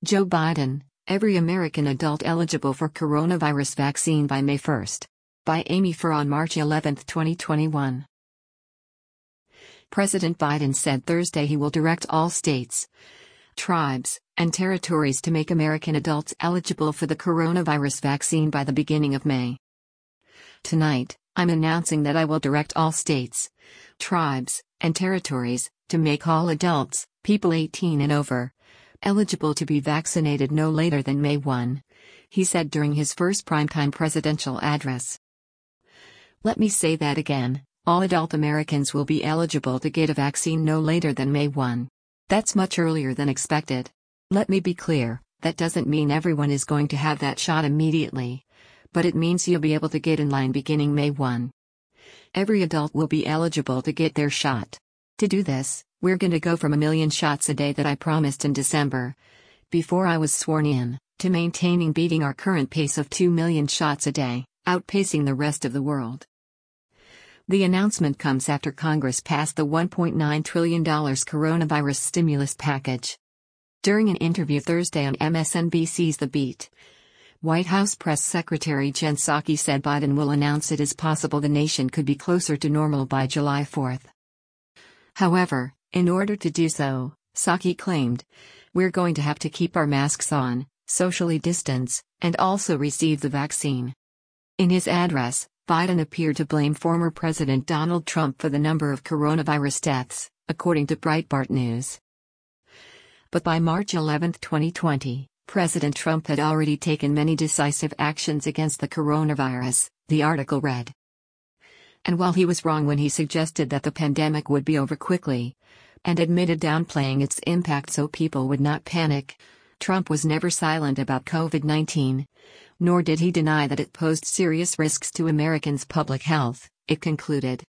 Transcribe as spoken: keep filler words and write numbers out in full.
Joe Biden, every American adult eligible for coronavirus vaccine by May first. By Amy Farr on March eleventh, twenty twenty-one. President Biden said Thursday he will direct all states, tribes, and territories to make American adults eligible for the coronavirus vaccine by the beginning of May. Tonight, I'm announcing that I will direct all states, tribes, and territories to make all adults, people eighteen and over, eligible to be vaccinated no later than May first, he said during his first primetime presidential address. Let me say that again, all adult Americans will be eligible to get a vaccine no later than May first. That's much earlier than expected. Let me be clear, that doesn't mean everyone is going to have that shot immediately, but it means you'll be able to get in line beginning May first. Every adult will be eligible to get their shot. To do this, we're going to go from a million shots a day that I promised in December, before I was sworn in, to maintaining beating our current pace of two million shots a day, outpacing the rest of the world. The announcement comes after Congress passed the one point nine trillion dollars coronavirus stimulus package. During an interview Thursday on M S N B C's The Beat, White House Press Secretary Jen Psaki said Biden will announce it is possible the nation could be closer to normal by July fourth. However, in order to do so, Psaki claimed, we're going to have to keep our masks on, socially distance, and also receive the vaccine. In his address, Biden appeared to blame former President Donald Trump for the number of coronavirus deaths, according to Breitbart News. But by March eleventh, twenty twenty, President Trump had already taken many decisive actions against the coronavirus, the article read. And while he was wrong when he suggested that the pandemic would be over quickly, and admitted downplaying its impact so people would not panic, Trump was never silent about COVID nineteen, nor did he deny that it posed serious risks to Americans' public health, it concluded.